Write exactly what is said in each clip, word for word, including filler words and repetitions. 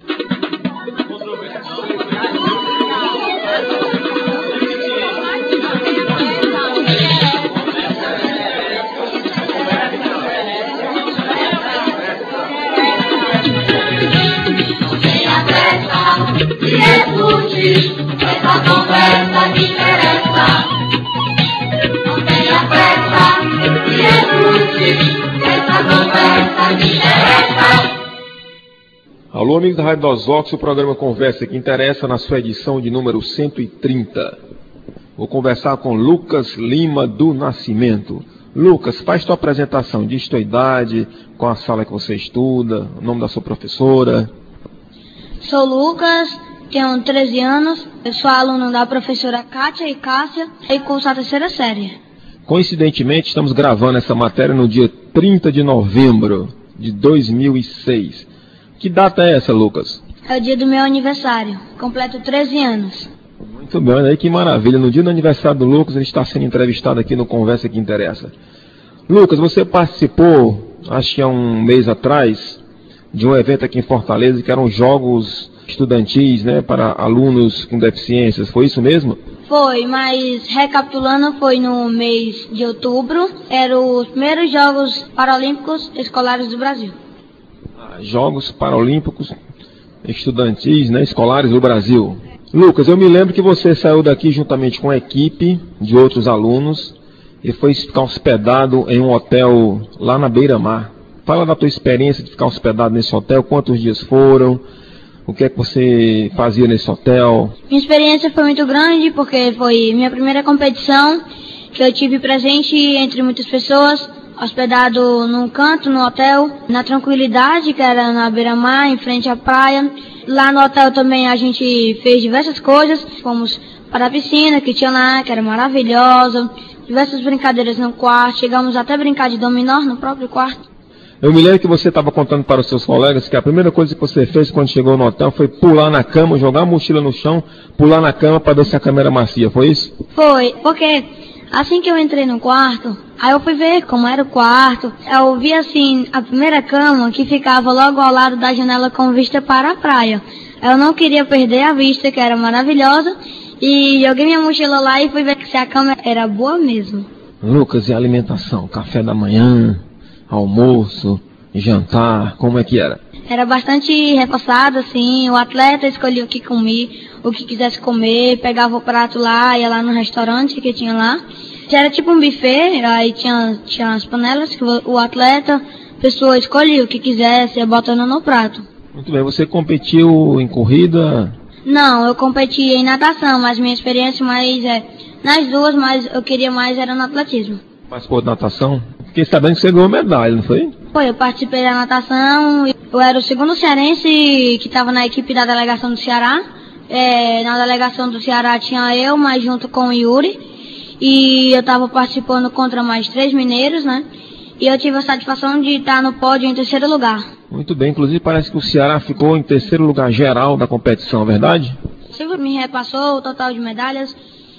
Essa conversa me interessa. Não tenha pressa, me escute. Essa conversa me interessa. Alô, amigos da Rádio Dos Vox, o programa Conversa que Interessa, na sua edição de número cento e trinta. Vou conversar com Lucas Lima do Nascimento. Lucas, faz tua apresentação, diz tua idade, qual a sala que você estuda, o nome da sua professora. Sou Lucas, tenho treze anos, eu sou aluno da professora Kátia e Cássia e curso a terceira série. Coincidentemente, estamos gravando essa matéria no dia trinta de novembro de dois mil e seis. Que data é essa, Lucas? É o dia do meu aniversário, completo treze anos. Muito bem, olha aí que maravilha. No dia do aniversário do Lucas, ele está sendo entrevistado aqui no Conversa que Interessa. Lucas, você participou, acho que há um mês atrás, de um evento aqui em Fortaleza, que eram jogos estudantis, né, para alunos com deficiências, foi isso mesmo? Foi, mas recapitulando, foi no mês de outubro, eram os primeiros Jogos Paralímpicos Escolares do Brasil. Ah, Jogos Paralímpicos Estudantis, né, Escolares do Brasil. Lucas, eu me lembro que você saiu daqui juntamente com a equipe de outros alunos e foi ficar hospedado em um hotel lá na Beira-Mar. Fala da tua experiência de ficar hospedado nesse hotel, quantos dias foram, o que é que você fazia nesse hotel? Minha experiência foi muito grande porque foi minha primeira competição que eu tive presente entre muitas pessoas, hospedado num canto no hotel, na tranquilidade, que era na Beira-Mar, em frente à praia. Lá no hotel também a gente fez diversas coisas, fomos para a piscina que tinha lá, que era maravilhosa, diversas brincadeiras no quarto, chegamos até a brincar de dominó no próprio quarto. Eu me lembro que você estava contando para os seus colegas que a primeira coisa que você fez quando chegou no hotel foi pular na cama, jogar a mochila no chão, pular na cama para ver se a cama era macia, foi isso? Foi, porque assim que eu entrei no quarto, aí eu fui ver como era o quarto, eu vi assim a primeira cama que ficava logo ao lado da janela com vista para a praia. Eu não queria perder a vista, que era maravilhosa, e joguei minha mochila lá e fui ver se a cama era boa mesmo. Lucas, e a alimentação? Café da manhã, almoço, jantar, como é que era? Era bastante reforçado, assim, o atleta escolhia o que comer, o que quisesse comer, pegava o prato lá, ia lá no restaurante que tinha lá. Era tipo um buffet, aí tinha, tinha as panelas que o, o atleta, a pessoa escolhia o que quisesse, ia botando no prato. Muito bem, você competiu em corrida? Não, eu competi em natação, mas minha experiência mais é nas duas, mas eu queria mais era no atletismo. Participou de natação? Fiquei sabendo que você ganhou medalha, não foi? Foi, eu participei da natação, eu era o segundo cearense que estava na equipe da delegação do Ceará. É, na delegação do Ceará tinha eu, mas junto com o Yuri, e eu estava participando contra mais três mineiros, né? E eu tive a satisfação de estar no pódio em terceiro lugar. Muito bem, inclusive parece que o Ceará ficou em terceiro lugar geral da competição, verdade? O Silvio me repassou o total de medalhas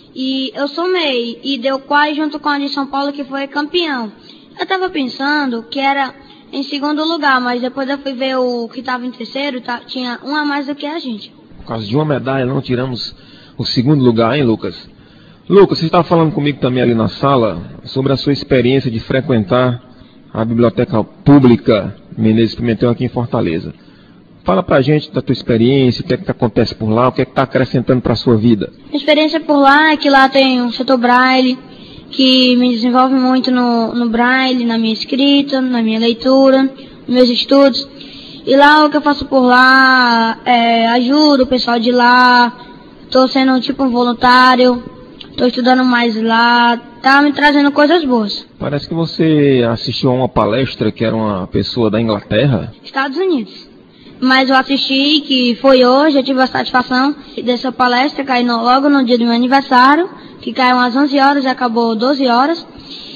e eu somei, e deu quase junto com a de São Paulo, que foi campeão. Eu estava pensando que era em segundo lugar, mas depois eu fui ver o que estava em terceiro, tá, tinha um a mais do que a gente. Por causa de uma medalha, não tiramos o segundo lugar, hein, Lucas? Lucas, você estava falando comigo também ali na sala sobre a sua experiência de frequentar a Biblioteca Pública Menezes Pimentel aqui em Fortaleza. Fala pra gente da tua experiência, o que é que acontece por lá, o que é que está acrescentando para a sua vida. A experiência por lá é que lá tem um setor Braille, que me desenvolve muito no, no Braille, na minha escrita, na minha leitura, nos meus estudos. E lá o que eu faço por lá é ajudo o pessoal de lá, estou sendo tipo um voluntário, estou estudando mais lá, tá me trazendo coisas boas. Parece que você assistiu a uma palestra que era uma pessoa da Inglaterra. Estados Unidos. Mas eu assisti, que foi hoje, eu tive a satisfação dessa palestra, caiu logo no dia do meu aniversário, que caiu às onze horas e acabou doze horas.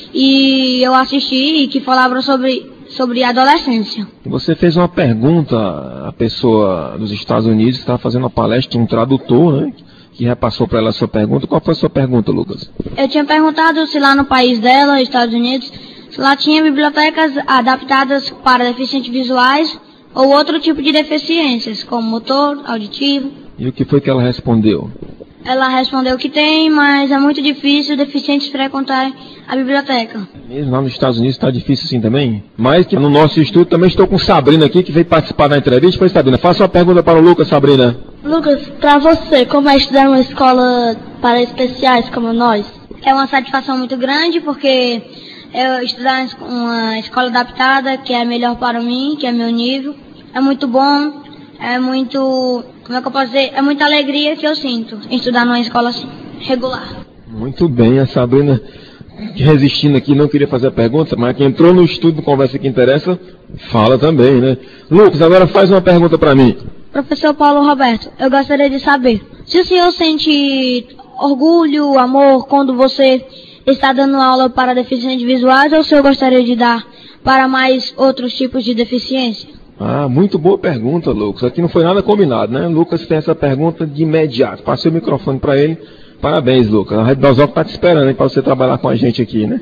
E eu assisti, que falava sobre, sobre adolescência. Você fez uma pergunta à pessoa dos Estados Unidos, que estava fazendo uma palestra, um tradutor, né? Que repassou para ela a sua pergunta. Qual foi a sua pergunta, Lucas? Eu tinha perguntado se lá no país dela, Estados Unidos, se lá tinha bibliotecas adaptadas para deficientes visuais ou outro tipo de deficiências, como motor, auditivo. E o que foi que ela respondeu? Ela respondeu que tem, mas é muito difícil deficientes frequentarem a biblioteca. Mesmo lá nos Estados Unidos está difícil assim também? Mas que no nosso estudo também estou com Sabrina aqui, que veio participar da entrevista. Pois, Sabrina, faça uma pergunta para o Lucas, Sabrina. Lucas, para você, como é estudar numa escola para especiais como nós? É uma satisfação muito grande, porque eu estudar em uma escola adaptada, que é melhor para mim, que é meu nível, é muito bom, é muito, como é que eu posso dizer, é muita alegria que eu sinto em estudar numa escola assim, regular. Muito bem, a Sabrina resistindo aqui, não queria fazer a pergunta, mas quem entrou no estudo, conversa que interessa, fala também, né? Lucas, agora faz uma pergunta para mim. Professor Paulo Roberto, eu gostaria de saber, se o senhor sente orgulho, amor, quando você está dando aula para deficientes visuais, ou o senhor gostaria de dar para mais outros tipos de deficiência? Ah, muito boa pergunta, Lucas. Aqui não foi nada combinado, né? Lucas tem essa pergunta de imediato. Passei o microfone para ele. Parabéns, Lucas. A Rede Dosófilo está te esperando para você trabalhar com a gente aqui, né?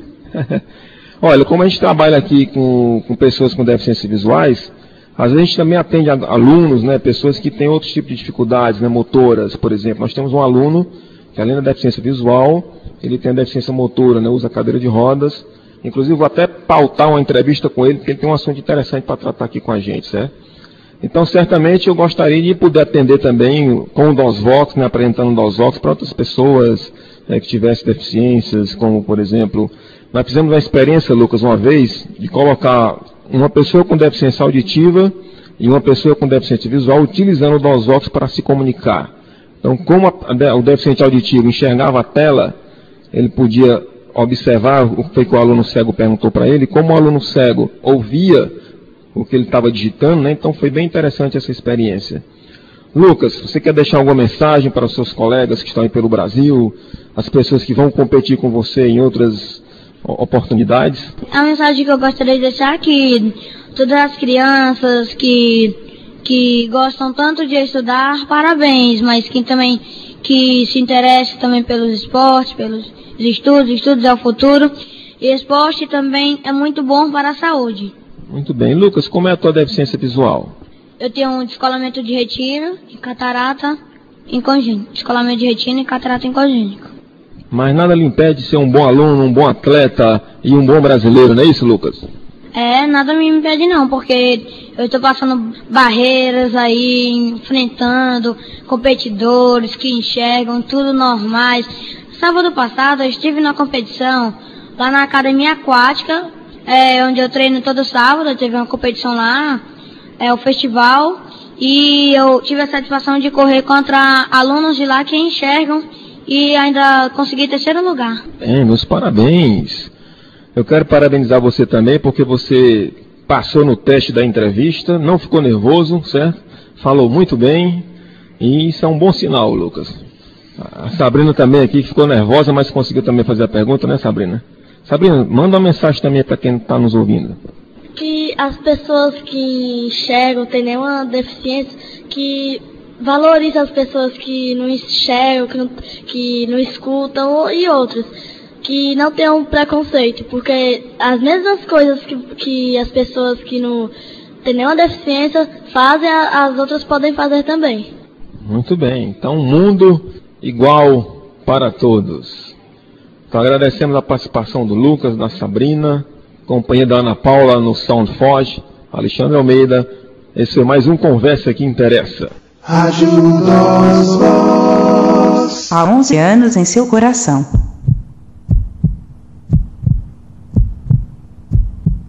Olha, como a gente trabalha aqui com, com pessoas com deficiências visuais, às vezes a gente também atende a, alunos, né? Pessoas que têm outros tipos de dificuldades, né? Motoras, por exemplo. Nós temos um aluno que, além da deficiência visual, ele tem a deficiência motora, né? Usa cadeira de rodas. Inclusive, vou até pautar uma entrevista com ele, porque ele tem um assunto interessante para tratar aqui com a gente, certo? Então, certamente, eu gostaria de poder atender também com o DOSVox, né, apresentando o DOSVox para outras pessoas, né, que tivessem deficiências, como, por exemplo, nós fizemos uma experiência, Lucas, uma vez, de colocar uma pessoa com deficiência auditiva e uma pessoa com deficiência visual utilizando o DOSVox para se comunicar. Então, como a, a, o deficiente auditivo enxergava a tela, ele podia observar o que foi que o aluno cego perguntou para ele, como o aluno cego ouvia o que ele estava digitando, né? Então foi bem interessante essa experiência. Lucas, você quer deixar alguma mensagem para os seus colegas que estão aí pelo Brasil, as pessoas que vão competir com você em outras oportunidades? A mensagem que eu gostaria de deixar é que todas as crianças que, que gostam tanto de estudar, parabéns, mas quem também que se interessa também pelos esportes, pelos estudos, estudos é o futuro, e esporte também é muito bom para a saúde. Muito bem. Lucas, como é a tua deficiência visual? Eu tenho um descolamento de retina e catarata incongênica. Descolamento de retina e catarata incongênica. Mas nada lhe impede de ser um bom aluno, um bom atleta e um bom brasileiro, não é isso, Lucas? É, nada me impede não, porque eu estou passando barreiras aí, enfrentando competidores que enxergam tudo normais. Sábado passado eu estive na competição lá na academia aquática, é, onde eu treino todo sábado. Teve uma competição lá, é o festival, e eu tive a satisfação de correr contra alunos de lá que enxergam e ainda consegui terceiro lugar. Bem, meus parabéns. Eu quero parabenizar você também, porque você passou no teste da entrevista, não ficou nervoso, certo? Falou muito bem, e isso é um bom sinal, Lucas. A Sabrina também aqui, que ficou nervosa, mas conseguiu também fazer a pergunta, né, Sabrina? Sabrina, manda uma mensagem também para quem está nos ouvindo. Que as pessoas que enxergam, têm nenhuma deficiência, que valorize as pessoas que não enxergam, que não, que não escutam e outras. Que não tenham preconceito, porque as mesmas coisas que, que as pessoas que não têm nenhuma deficiência fazem, as outras podem fazer também. Muito bem. Então, um mundo igual para todos. Então, agradecemos a participação do Lucas, da Sabrina, companhia da Ana Paula no SoundForge, Alexandre Almeida. Esse foi mais um Conversa que Interessa. Há onze anos em seu coração.